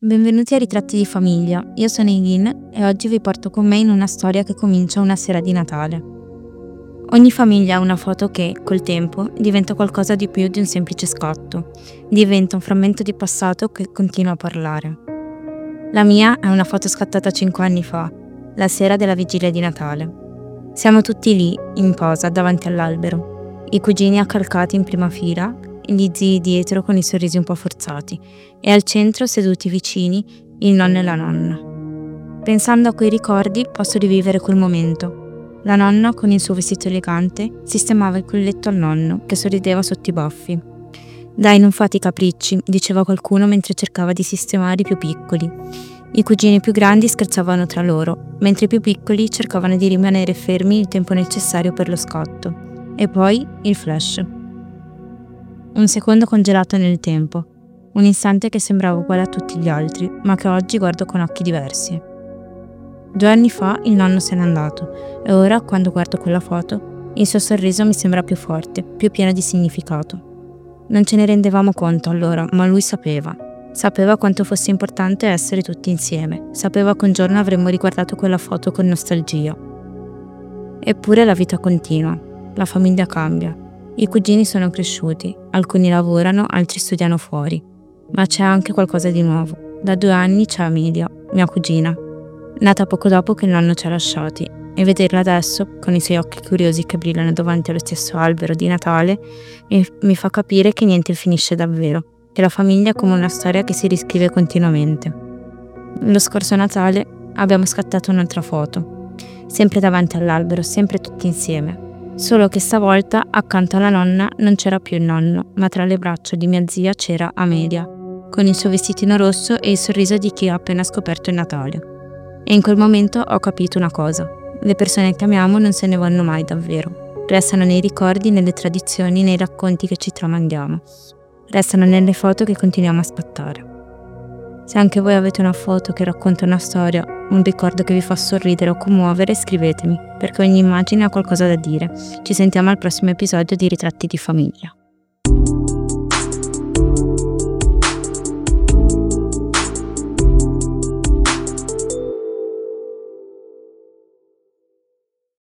Benvenuti a Ritratti di famiglia, io sono Eileen e oggi vi porto con me in una storia che comincia una sera di Natale. Ogni famiglia ha una foto che, col tempo, diventa qualcosa di più di un semplice scatto, diventa un frammento di passato che continua a parlare. La mia è una foto scattata 5 anni fa, la sera della vigilia di Natale. Siamo tutti lì, in posa, davanti all'albero, i cugini accalcati in prima fila, gli zii dietro con i sorrisi un po' forzati e al centro, seduti vicini, il nonno e la nonna. Pensando a quei ricordi posso rivivere quel momento. La nonna, con il suo vestito elegante, sistemava il colletto al nonno, che sorrideva sotto i baffi. «Dai, non fate i capricci», diceva qualcuno mentre cercava di sistemare i più piccoli. I cugini più grandi scherzavano tra loro, mentre i più piccoli cercavano di rimanere fermi il tempo necessario per lo scatto. E poi il flash. Un secondo congelato nel tempo, un istante che sembrava uguale a tutti gli altri, ma che oggi guardo con occhi diversi. 2 anni fa il nonno se n'è andato e ora, quando guardo quella foto, il suo sorriso mi sembra più forte, più pieno di significato. Non ce ne rendevamo conto allora, ma lui sapeva. Sapeva quanto fosse importante essere tutti insieme, sapeva che un giorno avremmo riguardato quella foto con nostalgia. Eppure la vita continua, la famiglia cambia. I cugini sono cresciuti, alcuni lavorano, altri studiano fuori. Ma c'è anche qualcosa di nuovo. Da 2 anni c'è Amelia, mia cugina, nata poco dopo che il nonno ci ha lasciati, e vederla adesso, con i suoi occhi curiosi che brillano davanti allo stesso albero di Natale, mi fa capire che niente finisce davvero, che la famiglia è come una storia che si riscrive continuamente. Lo scorso Natale abbiamo scattato un'altra foto, sempre davanti all'albero, sempre tutti insieme. Solo che stavolta, accanto alla nonna, non c'era più il nonno, ma tra le braccia di mia zia c'era Amelia, con il suo vestitino rosso e il sorriso di chi ha appena scoperto il Natale. E in quel momento ho capito una cosa: le persone che amiamo non se ne vanno mai davvero. Restano nei ricordi, nelle tradizioni, nei racconti che ci tramandiamo. Restano nelle foto che continuiamo a scattare. Se anche voi avete una foto che racconta una storia, un ricordo che vi fa sorridere o commuovere, scrivetemi, perché ogni immagine ha qualcosa da dire. Ci sentiamo al prossimo episodio di Ritratti di famiglia.